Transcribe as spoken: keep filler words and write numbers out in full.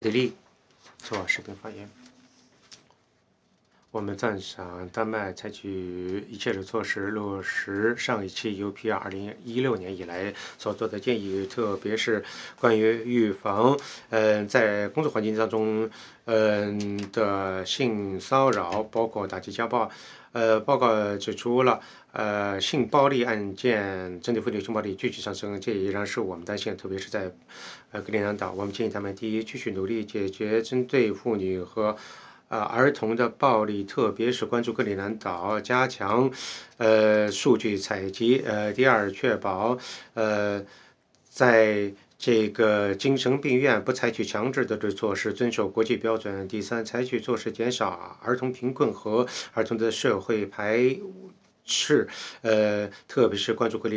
比例做视频发言。我们赞赏丹麦采取一切的措施，落实上一期 U P R 二零一六年以来所做的建议，特别是关于预防嗯、呃、在工作环境当中嗯、呃、的性骚扰，包括打击家暴。呃，报告指出了，呃，性暴力案件针对妇女性暴力继续上升，这依然是我们担心的，特别是在呃格陵兰岛。我们建议他们第一，继续努力解决针对妇女和呃，儿童的暴力，特别是关注格陵兰岛，加强呃数据采集。呃，第二，确保呃在这个精神病院不采取强制的措施，遵守国际标准。第三，采取措施减少儿童贫困和儿童的社会排斥，呃，特别是关注格陵兰岛。